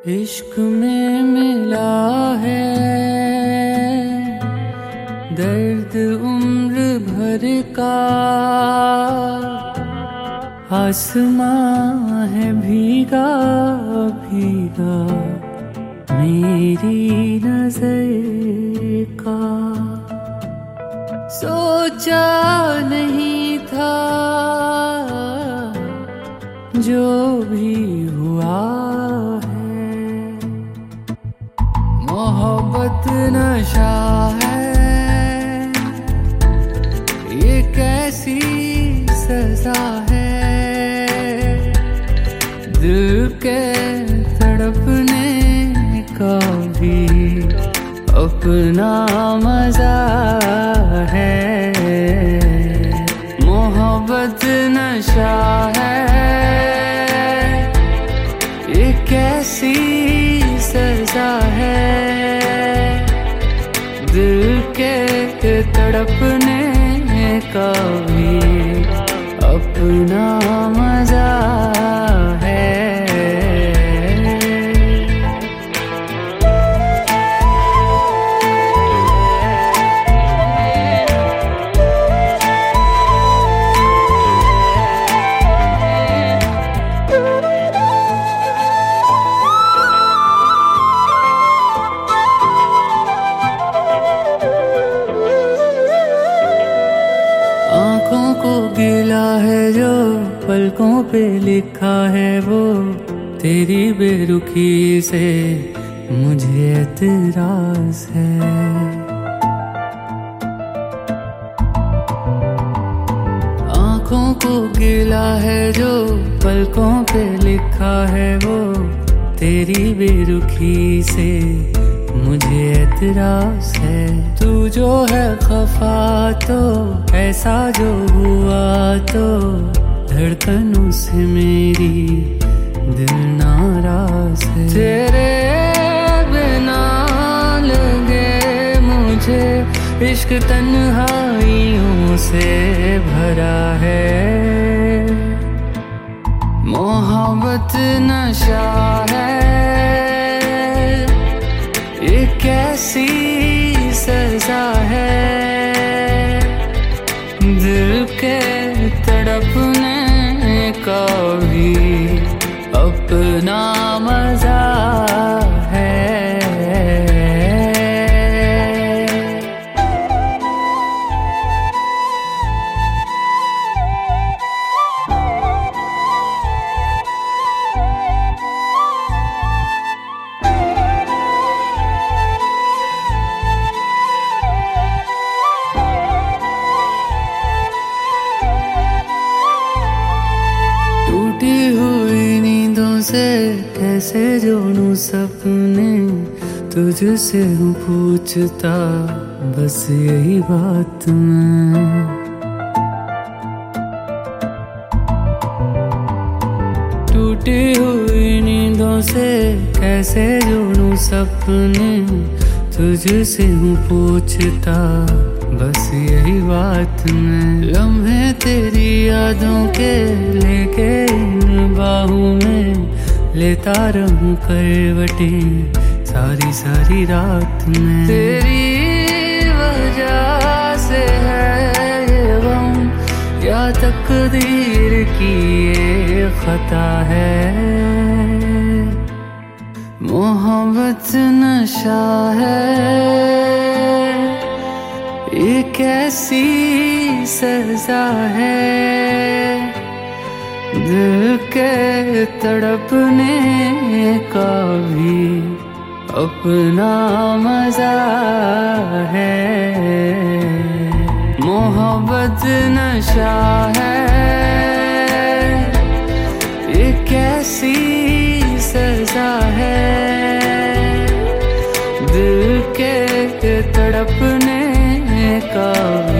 इश्क में मिला है दर्द उम्र भर का, आसमां है भीगा भीगा मेरी नजर का। सोचा नहीं था जो भी हुआ है, मोहब्बत नशा है, ये कैसी सजा है, दिल के तड़पने का भी अपना मजा है। मोहब्बत नशा है, ये कैसी सजा है, दिल के तड़पने का भी अपना मजा है। आँखों को गिला है जो पलकों पे लिखा है, वो तेरी बेरुखी से मुझे एतराज है। आँखों को गिला है जो पलकों पे लिखा है, वो तेरी बेरुखी से मुझे एतराज है। तू जो है खफा तो ऐसा जो हुआ तो धड़कनों से मेरी दिल नाराज है। तेरे बिना लगे मुझे इश्क तन्हाइयों से भरा है। मोहब्बत नशा है, ये कैसी सजा है, दिल के तड़पने का भी अपना मजा है। टूटी हुई नींदों से कैसे जोड़ूं सपने, तुझसे हूँ पूछता बस यही बात मैं। टूटी हुई नींदों से कैसे जोड़ूं सपने, तुझसे हूँ पूछता बस यही बात मैं। लम्हे तेरी यादों के लेके इन बाहों में लेता रहूं करवटें सारी सारी रात में। तेरी वजह से है ये गम या तकदीर की ये खता है। मोहब्बत नशा है, ये कैसी सजा है, दिल के तड़पने का भी अपना मजा है। मोहब्बत नशा है, ये कैसी सजा है, दिल के तड़पने का